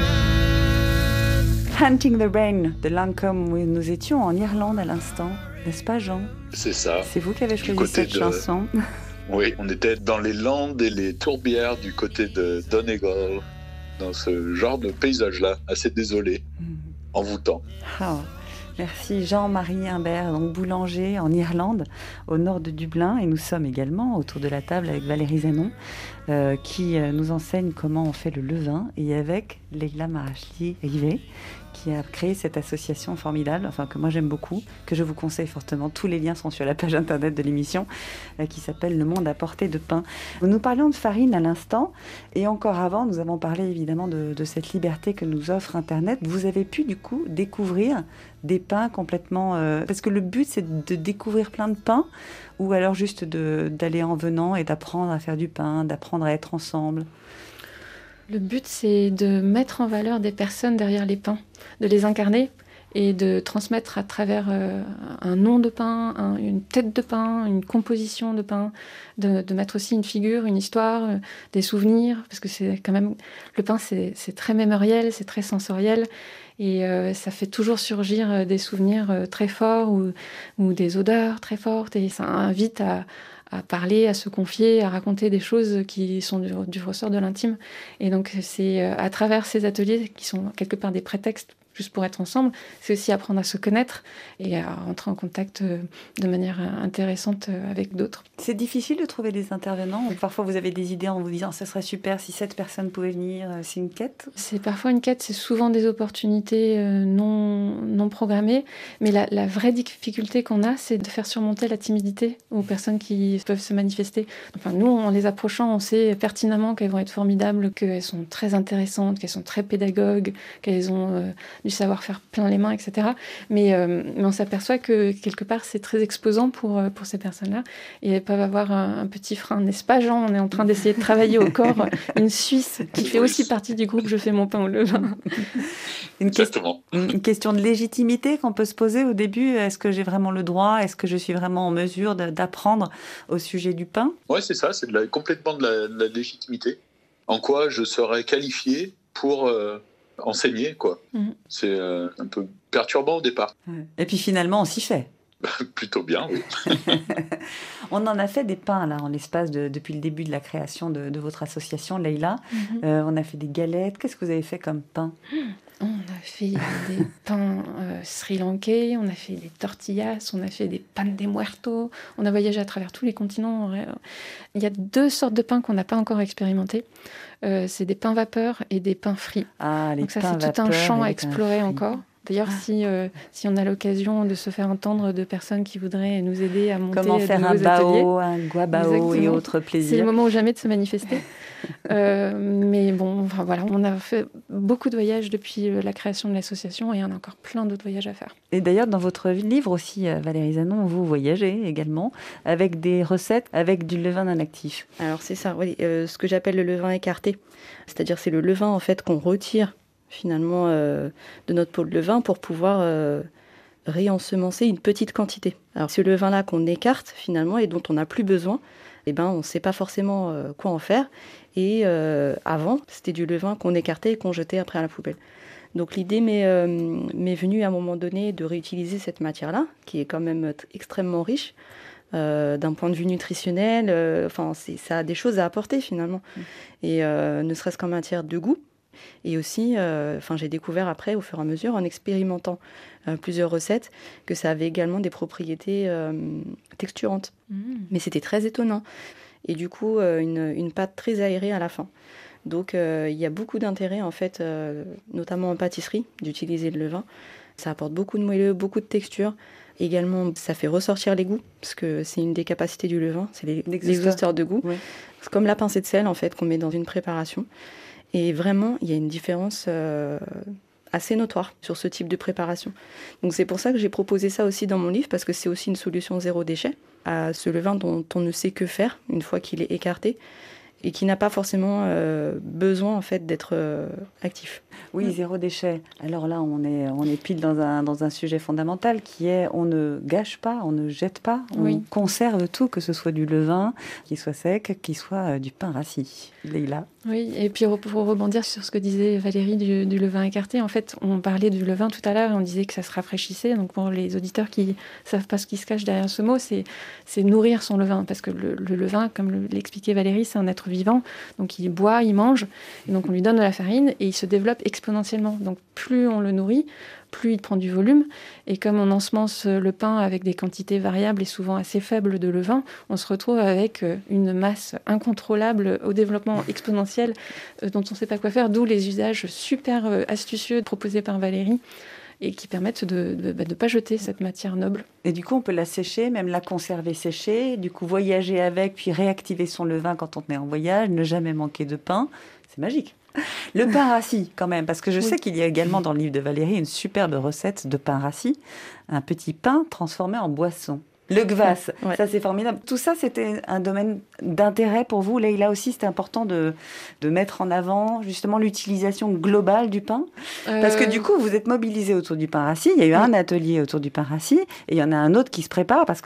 red. Hunting the Rain de Lancome, où nous étions en Irlande à l'instant, n'est-ce pas Jean? C'est ça. C'est vous qui avez Du choisi côté cette chanson. Oui, on était dans les Landes et les tourbières du côté de Donegal, dans ce genre de paysage-là, assez désolé, envoûtant. Ah, merci Jean-Marie Imbert, donc boulanger en Irlande, au nord de Dublin. Et nous sommes également autour de la table avec Valérie Zanon, qui nous enseigne comment on fait le levain, et avec Leila Marachli-Rivet, qui a créé cette association formidable, enfin que moi j'aime beaucoup, que je vous conseille fortement. Tous les liens sont sur la page internet de l'émission, qui s'appelle Le Monde à portée de pain. Nous parlions de farine à l'instant, et encore avant, nous avons parlé évidemment de cette liberté que nous offre Internet. Vous avez pu du coup découvrir des pains complètement... parce que le but c'est de découvrir plein de pains, ou alors juste d'aller en venant et d'apprendre à faire du pain, d'apprendre à être ensemble. Le but, c'est de mettre en valeur des personnes derrière les pains, de les incarner et de transmettre à travers un nom de pain, une tête de pain, une composition de pain, de mettre aussi une figure, une histoire, des souvenirs, parce que c'est quand même... Le pain, c'est très mémoriel, c'est très sensoriel, et ça fait toujours surgir des souvenirs très forts ou des odeurs très fortes, et ça invite à parler, à se confier, à raconter des choses qui sont du ressort de l'intime. Et donc, c'est à travers ces ateliers, qui sont quelque part des prétextes juste pour être ensemble, c'est aussi apprendre à se connaître et à rentrer en contact de manière intéressante avec d'autres. C'est difficile de trouver des intervenants. Parfois, vous avez des idées en vous disant « ça serait super si cette personne pouvait venir ». C'est une quête? C'est parfois une quête, c'est souvent des opportunités non programmées. Mais la vraie difficulté qu'on a, c'est de faire surmonter la timidité aux personnes qui peuvent se manifester. Enfin, nous, en les approchant, on sait pertinemment qu'elles vont être formidables, qu'elles sont très intéressantes, qu'elles sont très pédagogues, qu'elles ont du savoir-faire plein les mains, etc. Mais on s'aperçoit que quelque part, c'est très exposant pour ces personnes-là. Et elles peuvent avoir un petit frein, n'est-ce pas, Jean? On est en train d'essayer de travailler au corps une Suisse qui fait aussi partie du groupe Je fais mon pain au levain. Exactement. Une question de légitimité qu'on peut se poser au début. Est-ce que j'ai vraiment le droit? Est-ce que je suis vraiment en mesure d'apprendre au sujet du pain? Oui, c'est ça, c'est complètement de la légitimité. En quoi je serais qualifié pour enseigner, quoi. C'est un peu perturbant au départ. Et puis finalement, on s'y fait. Plutôt bien, oui. On en a fait des pains, là, en l'espace depuis le début de la création de votre association, Leila. On a fait des galettes. Qu'est-ce que vous avez fait comme pain? On a fait des pains sri-lankais, on a fait des tortillas, on a fait des pan de muerto. On a voyagé à travers tous les continents. Il y a 2 sortes de pains qu'on n'a pas encore expérimentés. C'est des pains vapeur et des pains frits. Ah, les Donc ça, pains c'est tout un vapeur champ et à les pains explorer frits. encore. D'ailleurs, si on a l'occasion de se faire entendre de personnes qui voudraient nous aider à monter Comment faire un bao, un guabao et autres plaisirs. C'est le moment ou jamais de se manifester. Mais bon, enfin, voilà, on a fait beaucoup de voyages depuis la création de l'association et on a encore plein d'autres voyages à faire. Et d'ailleurs, dans votre livre aussi, Valérie Zanon, vous voyagez également avec des recettes avec du levain inactif. Alors c'est ça, oui, ce que j'appelle le levain écarté. C'est-à-dire c'est le levain en fait qu'on retire finalement de notre pot de levain pour pouvoir réensemencer une petite quantité. Alors ce levain-là qu'on écarte finalement et dont on n'a plus besoin, eh ben, on ne sait pas forcément quoi en faire. Et avant, c'était du levain qu'on écartait et qu'on jetait après à la poubelle. Donc l'idée m'est venue à un moment donné de réutiliser cette matière-là, qui est quand même extrêmement riche. D'un point de vue nutritionnel, ça a des choses à apporter finalement. Et ne serait-ce qu'en matière de goût. Et aussi, j'ai découvert après, au fur et à mesure, en expérimentant plusieurs recettes, que ça avait également des propriétés texturantes. Mais c'était très étonnant. Et du coup, une pâte très aérée à la fin. Donc, il y a beaucoup d'intérêt, en fait, notamment en pâtisserie, d'utiliser le levain. Ça apporte beaucoup de moelleux, beaucoup de texture. Également, ça fait ressortir les goûts, parce que c'est une des capacités du levain, c'est l'exhausteur de goût. Oui. C'est comme la pincée de sel, en fait, qu'on met dans une préparation. Et vraiment, il y a une différence assez notoire sur ce type de préparation. Donc c'est pour ça que j'ai proposé ça aussi dans mon livre, parce que c'est aussi une solution zéro déchet à ce levain dont on ne sait que faire une fois qu'il est écarté, et qui n'a pas forcément besoin en fait d'être actif. Oui, zéro déchet. Alors là, on est pile dans un sujet fondamental qui est on ne gâche pas, on ne jette pas, on conserve tout, que ce soit du levain, qui soit sec, qui soit du pain rassis. Leïla. Oui, et puis pour rebondir sur ce que disait Valérie du levain écarté, en fait, on parlait du levain tout à l'heure, on disait que ça se rafraîchissait. Donc pour les auditeurs qui ne savent pas ce qui se cache derrière ce mot, c'est nourrir son levain. Parce que le levain, comme l'expliquait Valérie, c'est un être vivant. Donc il boit, il mange, et donc on lui donne de la farine et il se développe exponentiellement. Donc plus on le nourrit, plus il prend du volume. Et comme on ensemence le pain avec des quantités variables et souvent assez faibles de levain, on se retrouve avec une masse incontrôlable au développement exponentiel dont on ne sait pas quoi faire, d'où les usages super astucieux proposés par Valérie et qui permettent de ne pas jeter cette matière noble. Et du coup, on peut la sécher, même la conserver séchée, du coup voyager avec, puis réactiver son levain quand on est en voyage, ne jamais manquer de pain. C'est magique. Le pain rassis, quand même, parce que je sais qu'il y a également dans le livre de Valérie une superbe recette de pain rassis, un petit pain transformé en boisson. Le kvass, ça c'est formidable. Tout ça, c'était un domaine d'intérêt pour vous. Leïla aussi, c'était important de mettre en avant justement l'utilisation globale du pain. Parce que du coup, vous êtes mobilisés autour du pain rassis. Il y a eu un atelier autour du pain rassis et il y en a un autre qui se prépare parce que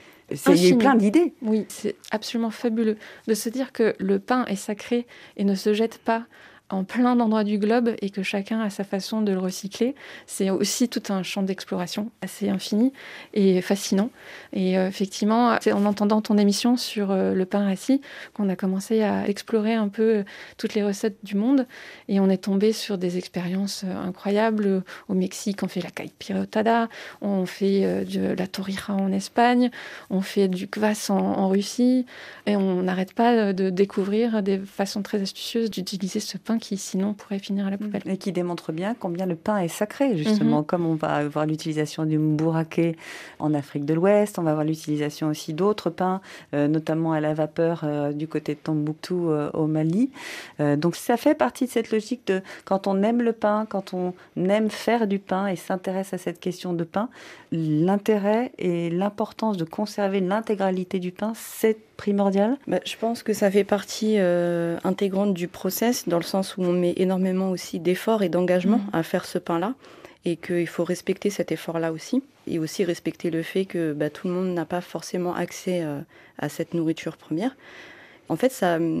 il y a eu plein d'idées. Oui, c'est absolument fabuleux de se dire que le pain est sacré et ne se jette pas en plein d'endroits du globe et que chacun a sa façon de le recycler. C'est aussi tout un champ d'exploration assez infini et fascinant. Et effectivement, c'est en entendant ton émission sur le pain rassis qu'on a commencé à explorer un peu toutes les recettes du monde et on est tombé sur des expériences incroyables. Au Mexique, on fait la caipiritada, on fait de la torrija en Espagne, on fait du kvass en Russie et on n'arrête pas de découvrir des façons très astucieuses d'utiliser ce pain qui sinon pourrait finir à la poubelle. Et qui démontre bien combien le pain est sacré, justement. Comme on va avoir l'utilisation du mbouraké en Afrique de l'Ouest, on va avoir l'utilisation aussi d'autres pains, notamment à la vapeur du côté de Tombouctou au Mali. Donc ça fait partie de cette logique de quand on aime le pain, quand on aime faire du pain et s'intéresse à cette question de pain, l'intérêt et l'importance de conserver l'intégralité du pain, c'est primordial. Je pense que ça fait partie intégrante du process, dans le sens où on met énormément aussi d'efforts et d'engagement à faire ce pain-là, et qu'il faut respecter cet effort-là aussi, et aussi respecter le fait que tout le monde n'a pas forcément accès à cette nourriture première. En fait,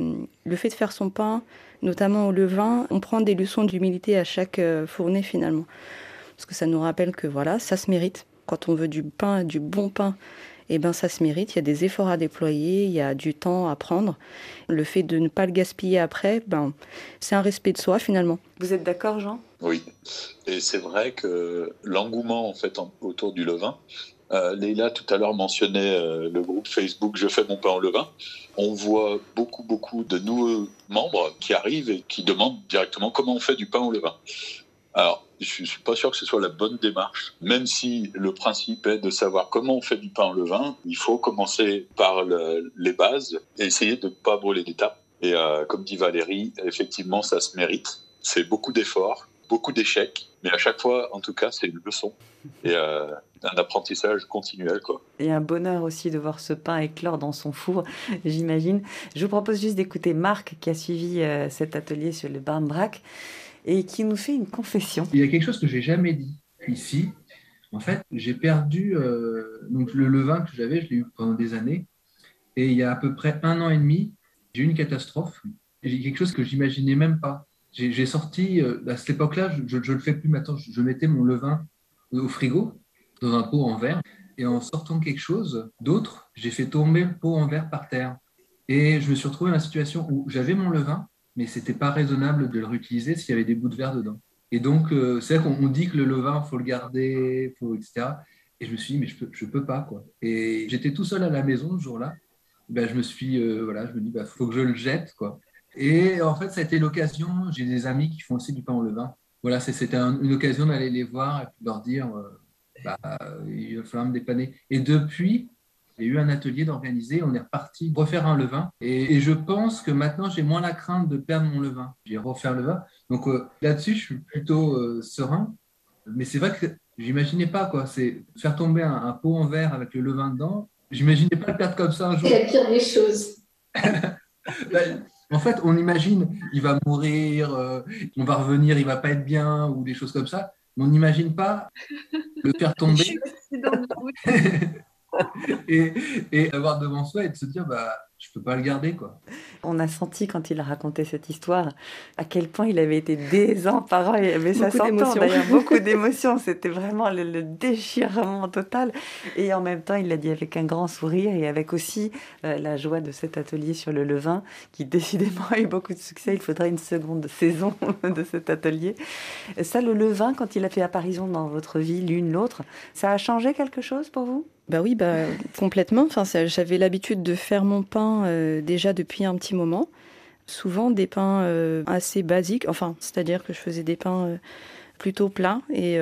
le fait de faire son pain, notamment au levain, on prend des leçons d'humilité à chaque fournée finalement, parce que ça nous rappelle que voilà, ça se mérite. Quand on veut du pain, du bon pain, ça se mérite, il y a des efforts à déployer, il y a du temps à prendre. Le fait de ne pas le gaspiller après, c'est un respect de soi finalement. Vous êtes d'accord, Jean ? Oui, et c'est vrai que l'engouement en fait autour du levain, Leïla tout à l'heure mentionnait le groupe Facebook Je fais mon pain au levain. On voit beaucoup de nouveaux membres qui arrivent et qui demandent directement comment on fait du pain au levain. Alors, je ne suis pas sûr que ce soit la bonne démarche. Même si le principe est de savoir comment on fait du pain au levain, il faut commencer par les bases et essayer de ne pas brûler d'étapes. Et comme dit Valérie, effectivement, ça se mérite. C'est beaucoup d'efforts, beaucoup d'échecs, mais à chaque fois, en tout cas, c'est une leçon et un apprentissage continuel, quoi. Et un bonheur aussi de voir ce pain éclore dans son four, j'imagine. Je vous propose juste d'écouter Marc qui a suivi cet atelier sur le barmbrack et qui nous fait une confession. Il y a quelque chose que j'ai jamais dit ici. En fait, j'ai perdu donc le levain que j'avais, je l'ai eu pendant des années. Et il y a à peu près 1 an et demi, j'ai eu une catastrophe. Et j'ai quelque chose que j'imaginais même pas. j'ai sorti, à cette époque-là, je le fais plus maintenant, je mettais mon levain au frigo, dans un pot en verre, et en sortant quelque chose d'autre, j'ai fait tomber le pot en verre par terre. Et je me suis retrouvé dans une situation où j'avais mon levain, mais c'était pas raisonnable de le réutiliser s'il y avait des bouts de verre dedans. Et donc, c'est vrai qu'on dit que le levain, faut le garder, etc. Et je me suis dit, mais je peux pas, quoi. Et j'étais tout seul à la maison ce jour-là. Ben, je me dis, faut que je le jette, quoi. Et en fait, ça a été l'occasion. J'ai des amis qui font aussi du pain au levain. Voilà, c'était une occasion d'aller les voir et puis leur dire, il va falloir me dépanner. Et depuis, il y a eu un atelier d'organiser. On est reparti refaire un levain. Et je pense que maintenant, j'ai moins la crainte de perdre mon levain. J'ai refait le levain. Donc là-dessus, je suis plutôt serein. Mais c'est vrai que j'imaginais pas, quoi. C'est faire tomber un pot en verre avec le levain dedans. J'imaginais pas le perdre comme ça un jour. C'est la pire des choses. En fait, on imagine, il va mourir, on va revenir, il va pas être bien, ou des choses comme ça. Mais on n'imagine pas le faire tomber et avoir devant soi et de se dire, je peux pas le garder, quoi. On a senti quand il a raconté cette histoire à quel point il avait été désemparé. Mais ça s'entend d'ailleurs, beaucoup d'émotions. C'était vraiment le déchirement total. Et en même temps, il l'a dit avec un grand sourire et avec aussi la joie de cet atelier sur le levain qui décidément a eu beaucoup de succès. Il faudrait une seconde saison de cet atelier. Ça, le levain, quand il a fait apparition dans votre vie, l'une, l'autre, ça a changé quelque chose pour vous ? Oui, complètement. Enfin, j'avais l'habitude de faire mon pain déjà depuis un petit moment. Souvent des pains assez basiques. Enfin, c'est-à-dire que je faisais des pains plutôt plats et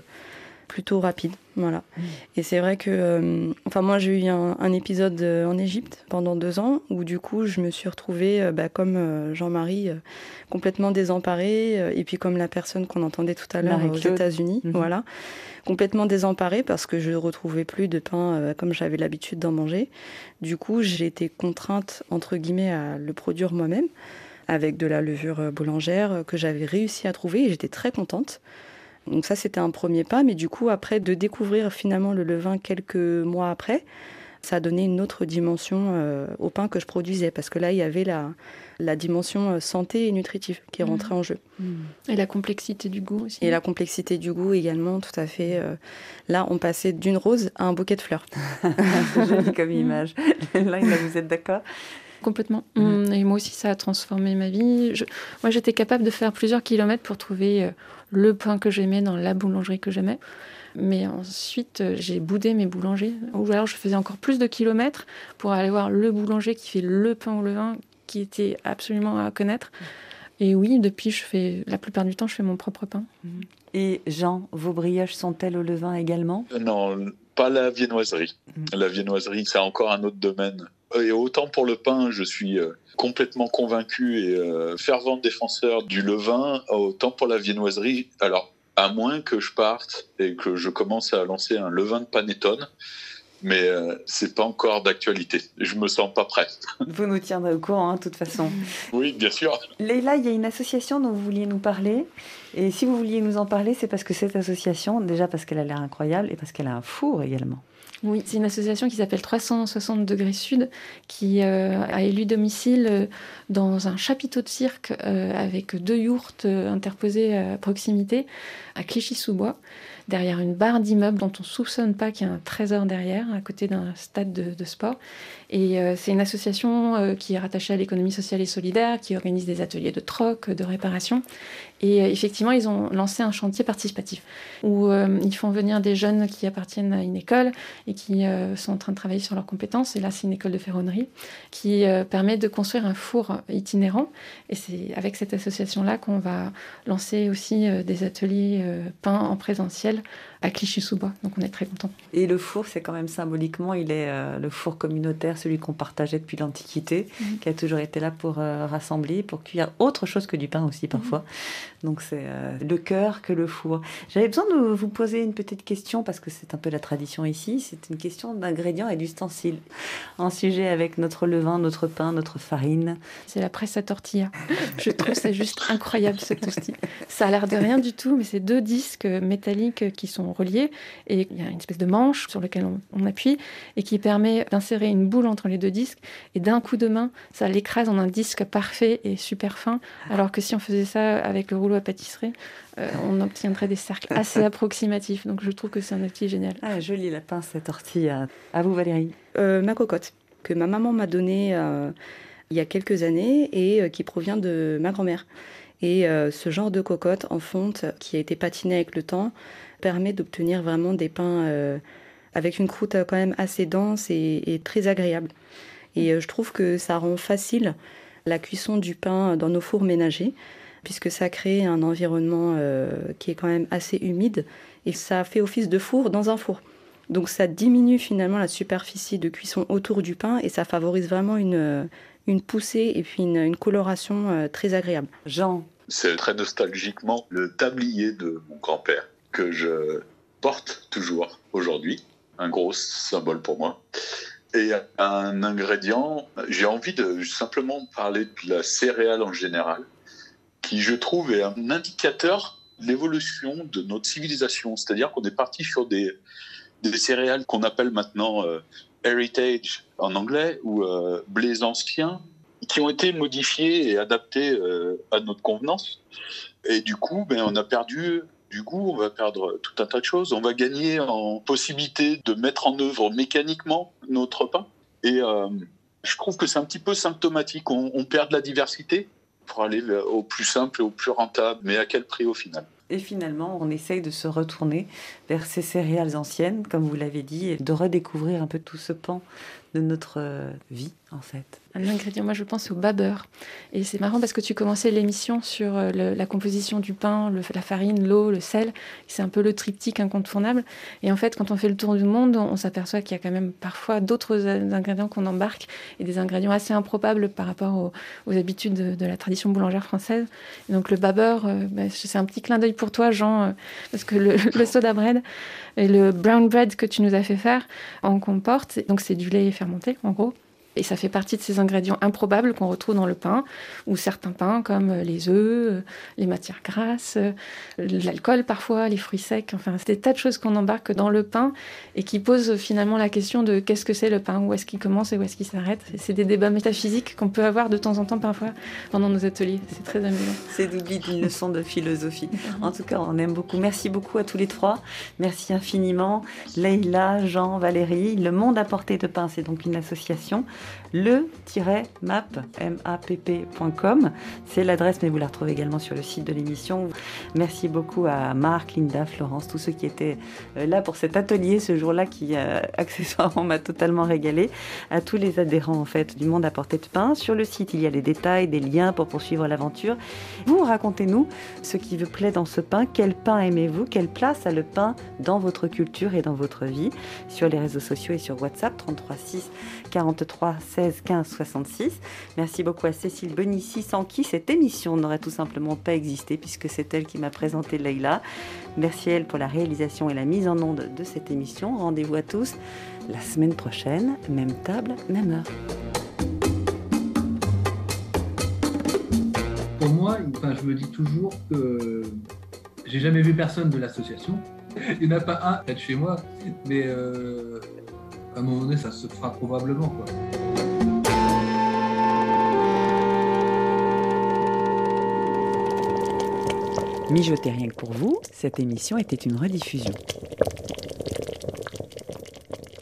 plutôt rapides. Voilà. Et c'est vrai que, moi, j'ai eu un épisode en Égypte pendant 2 ans où du coup, je me suis retrouvée, comme Jean-Marie, complètement désemparée. Et puis comme la personne qu'on entendait tout à l'heure aux États-Unis, voilà. Complètement désemparée parce que je ne retrouvais plus de pain comme j'avais l'habitude d'en manger. Du coup, j'ai été contrainte, entre guillemets, à le produire moi-même avec de la levure boulangère que j'avais réussi à trouver et j'étais très contente. Donc ça, c'était un premier pas. Mais du coup, après, de découvrir finalement le levain quelques mois après, ça a donné une autre dimension au pain que je produisais. Parce que là, il y avait la dimension santé et nutritive qui est rentrée en jeu. Et la complexité du goût aussi. Et la complexité du goût également, tout à fait. Là, on passait d'une rose à un bouquet de fleurs. C'est joli comme image. Là, vous êtes d'accord ? Complètement. Et moi aussi, ça a transformé ma vie. Moi, j'étais capable de faire plusieurs kilomètres pour trouver le pain que j'aimais dans la boulangerie que j'aimais. Mais ensuite, j'ai boudé mes boulangers. Ou alors, je faisais encore plus de kilomètres pour aller voir le boulanger qui fait le pain au levain, qui était absolument à connaître. Et oui, depuis, la plupart du temps, je fais mon propre pain. Et Jean, vos brioches sont-elles au levain également ? Non, pas la viennoiserie. La viennoiserie, c'est encore un autre domaine. Et autant pour le pain, je suis complètement convaincu et fervent défenseur du levain, autant pour la viennoiserie. Alors, à moins que je parte et que je commence à lancer un levain de panettone, mais c'est pas encore d'actualité. Je me sens pas prêt. Vous nous tiendrez au courant, de toute façon. Oui, bien sûr. Leïla, il y a une association dont vous vouliez nous parler. Et si vous vouliez nous en parler, c'est parce que cette association, déjà parce qu'elle a l'air incroyable et parce qu'elle a un four également. Oui, c'est une association qui s'appelle 360 degrés sud, qui a élu domicile dans un chapiteau de cirque avec 2 yourtes interposées à proximité, à Clichy-sous-Bois, derrière une barre d'immeubles dont on ne soupçonne pas qu'il y a un trésor derrière, à côté d'un stade de sport. Et c'est une association qui est rattachée à l'économie sociale et solidaire, qui organise des ateliers de troc, de réparation. Et effectivement, ils ont lancé un chantier participatif où ils font venir des jeunes qui appartiennent à une école et qui sont en train de travailler sur leurs compétences. Et là, c'est une école de ferronnerie qui permet de construire un four itinérant. Et c'est avec cette association-là qu'on va lancer aussi des ateliers peints en présentiel à Clichy-sous-Bois. Donc, on est très contents. Et le four, c'est quand même symboliquement, il est le four communautaire, celui qu'on partageait depuis l'Antiquité, qui a toujours été là pour rassembler, pour cuire autre chose que du pain aussi parfois. Donc c'est le cœur que le four. J'avais besoin de vous poser une petite question parce que c'est un peu la tradition ici. C'est une question d'ingrédients et d'ustensiles. Un sujet avec notre levain, notre pain, notre farine. C'est la presse à tortilla. Je trouve ça juste incroyable cet outil. Ça a l'air de rien du tout, mais c'est 2 disques métalliques qui sont sont reliés et il y a une espèce de manche sur laquelle on appuie et qui permet d'insérer une boule entre les deux disques et d'un coup de main, ça l'écrase en un disque parfait et super fin, alors que si on faisait ça avec le rouleau à pâtisserie, on obtiendrait des cercles assez approximatifs. Donc je trouve que c'est un outil génial. Ah, joli la pince, cette ortie. À vous Valérie. Ma cocotte, que ma maman m'a donnée il y a quelques années et qui provient de ma grand-mère. Et ce genre de cocotte en fonte qui a été patinée avec le temps permet d'obtenir vraiment des pains avec une croûte quand même assez dense et très agréable. Et je trouve que ça rend facile la cuisson du pain dans nos fours ménagers, puisque ça crée un environnement qui est quand même assez humide et ça fait office de four dans un four. Donc ça diminue finalement la superficie de cuisson autour du pain et ça favorise vraiment une poussée et puis une coloration très agréable. Jean. C'est très nostalgiquement le tablier de mon grand-père que je porte toujours aujourd'hui. Un gros symbole pour moi. Et un ingrédient, j'ai envie de simplement parler de la céréale en général, qui je trouve est un indicateur de l'évolution de notre civilisation. C'est-à-dire qu'on est parti sur des céréales qu'on appelle maintenant heritage en anglais, ou blés anciens, qui ont été modifiés et adaptés à notre convenance. Et du coup, on a perdu du goût, on va perdre tout un tas de choses. On va gagner en possibilité de mettre en œuvre mécaniquement notre pain. Et je trouve que c'est un petit peu symptomatique. On perd de la diversité pour aller au plus simple et au plus rentable. Mais à quel prix au final ? Et finalement, on essaye de se retourner vers ces céréales anciennes, comme vous l'avez dit, et de redécouvrir un peu tout ce pan de notre vie, en fait. Un ingrédient, moi je pense au babeur. Et c'est marrant parce que tu commençais l'émission sur la composition du pain, la farine, l'eau, le sel. C'est un peu le triptyque incontournable. Et en fait, quand on fait le tour du monde, on s'aperçoit qu'il y a quand même parfois d'autres ingrédients qu'on embarque et des ingrédients assez improbables par rapport aux habitudes de la tradition boulangère française. Et donc le babeur, c'est un petit clin d'œil pour toi, Jean, parce que le soda bread et le brown bread que tu nous as fait faire en comporte, donc c'est du lait fermenté en gros. Et ça fait partie de ces ingrédients improbables qu'on retrouve dans le pain, ou certains pains comme les œufs, les matières grasses, l'alcool parfois, les fruits secs. Enfin, c'est des tas de choses qu'on embarque dans le pain et qui posent finalement la question de qu'est-ce que c'est le pain, où est-ce qu'il commence et où est-ce qu'il s'arrête. Et c'est des débats métaphysiques qu'on peut avoir de temps en temps parfois pendant nos ateliers. C'est très amusant. C'est double d'une leçon de philosophie. En tout cas, on aime beaucoup. Merci beaucoup à tous les trois. Merci infiniment. Leïla, Jean, Valérie. Le Monde à portée de pain, c'est donc une association. le-mapp.com. C'est l'adresse, mais vous la retrouvez également sur le site de l'émission. Merci beaucoup à Marc, Linda, Florence, tous ceux qui étaient là pour cet atelier ce jour-là qui, accessoirement, m'a totalement régalé. À tous les adhérents, en fait, du Monde à portée de pain. Sur le site, il y a les détails, des liens pour poursuivre l'aventure. Vous, racontez-nous ce qui vous plaît dans ce pain. Quel pain aimez-vous? Quelle place a le pain dans votre culture et dans votre vie? Sur les réseaux sociaux et sur WhatsApp, 33 6 43 16 15 66. Merci beaucoup à Cécile Benici, sans qui cette émission n'aurait tout simplement pas existé, puisque c'est elle qui m'a présenté Leïla. Merci à elle pour la réalisation et la mise en onde de cette émission. Rendez-vous à tous la semaine prochaine, même table, même heure. Pour moi, je me dis toujours que j'ai jamais vu personne de l'association. Il n'y en a pas un près de chez moi, mais à un moment donné, ça se fera probablement, quoi. Mijotez rien que pour vous, cette émission était une rediffusion.